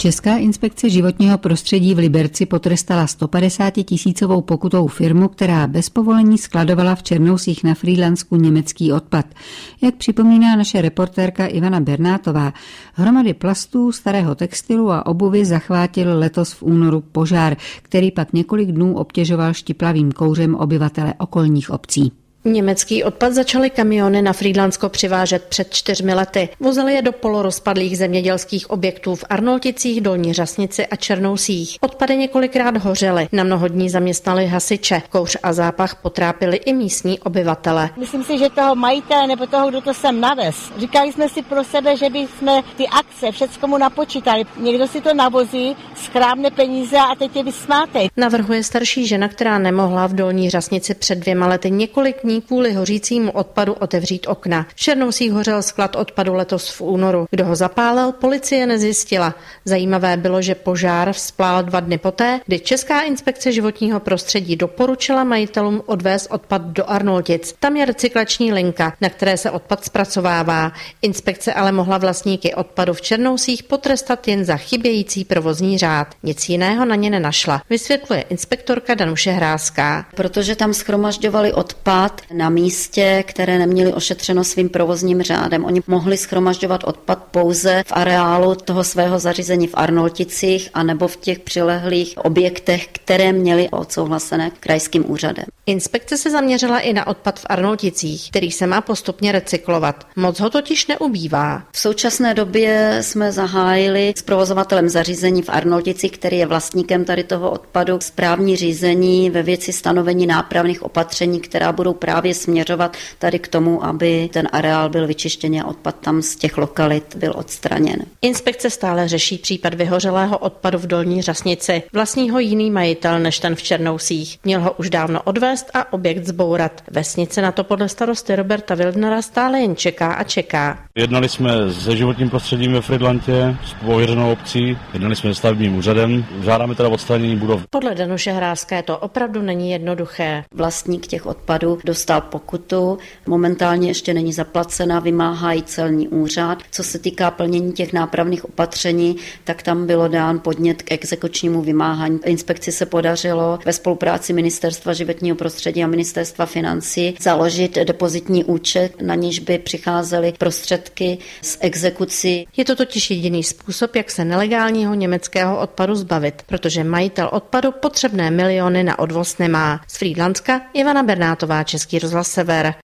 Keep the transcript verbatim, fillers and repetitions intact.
Česká inspekce životního prostředí v Liberci potrestala sto padesát tisícovou pokutou firmu, která bez povolení skladovala v Černousích na Frýdlansku německý odpad. Jak připomíná naše reportérka Ivana Bernátová, hromady plastů, starého textilu a obuvy zachvátil letos v únoru požár, který pak několik dnů obtěžoval štiplavým kouřem obyvatele okolních obcí. Německý odpad začaly kamiony na Frýdlansko přivážet před čtyřmi lety. Vozili je do polorozpadlých zemědělských objektů v Arnolticích, Dolní Řasnici a Černousích. Odpady několikrát hořely, na mnoho dní zaměstnali hasiče. Kouř a zápach potrápili i místní obyvatele. Myslím si, že toho majitele nebo toho, kdo to sem navez. Říkali jsme si pro sebe, že bychom ty akce všecko mu napočítali. Někdo si to navozí, schrábne peníze a teď je vysmáte. Navrhuje starší žena, která nemohla v Dolní Řasnici před dvěma lety několik dní kvůli hořícímu odpadu otevřít okna. V Černousích hořel sklad odpadu letos v únoru. Kdo ho zapálil, policie nezjistila. Zajímavé bylo, že požár vzplál dva dny poté, kdy Česká inspekce životního prostředí doporučila majitelům odvést odpad do Arnoltic. Tam je recyklační linka, na které se odpad zpracovává. Inspekce ale mohla vlastníky odpadu v Černousích potrestat jen za chybějící provozní řád. Nic jiného na ně nenašla, vysvětluje inspektorka Danuše Hrázká. Protože tam shromažďovali odpad na místě, které neměli ošetřeno svým provozním řádem. Oni mohli shromažďovat odpad pouze v areálu toho svého zařízení v Arnolticích anebo v těch přilehlých objektech, které měly odsouhlasené krajským úřadem. Inspekce se zaměřila i na odpad v Arnolticích, který se má postupně recyklovat. Moc ho totiž neubývá. V současné době jsme zahájili s provozovatelem zařízení v Arnolticích, který je vlastníkem tady toho odpadu, správní řízení ve věci stanovení nápravných opatření, která budou právě směřovat tady k tomu, aby ten areál byl vyčištěn a odpad tam z těch lokalit byl odstraněn. Inspekce stále řeší případ vyhořelého odpadu v Dolní Řasnici. Vlastní ho jiný majitel než ten v Černousích. Měl ho už dávno odvést a objekt zbourat. Vesnice na to podle starosty Roberta Wildnera stále jen čeká a čeká. Jednali jsme se životním prostředím ve Frýdlantě, s pověřenou obcí, jednali jsme se stavebním úřadem, žádáme teda odstranění budov. Podle Danuše Hrázké to opravdu není jednoduché. Vlastník těch odpadů dostal pokutu, momentálně ještě není zaplacena, vymáhá ji celní úřad. Co se týká plnění těch nápravných opatření, tak tam bylo dán podnět k exekučnímu vymáhání. Inspekci se podařilo ve spolupráci Ministerstva životního prostředí a Ministerstva financí založit depozitní účet, na nějž by přicházely prostředky z exekucí. Je to totiž jediný způsob, jak se nelegálního německého odpadu zbavit, protože majitel odpadu potřebné miliony na odvoz nemá. Z Frýdlanska Ivana Bernátová, Český rozhlas Sever.